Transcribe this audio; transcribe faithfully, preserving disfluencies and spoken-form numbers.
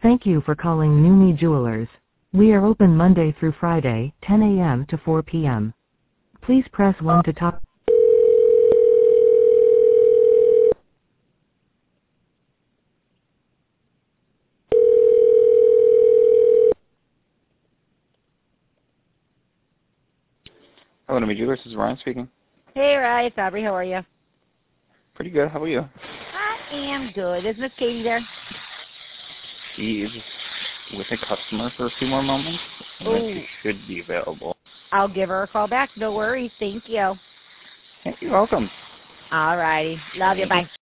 Thank you for calling Numi Jewelers. We are open Monday through Friday, ten a m to four p m Please press one to talk. Hello, Numi Jewelers. This is Ryan speaking. Hey, Ryan, it's Aubrey. How are you? Pretty good. How are you? I am good. Is Miss Katie there? She is with a customer for a few more moments, and then she should be available. I'll give her a call back. No worries. Thank you. You're welcome. All righty. Love you. Bye.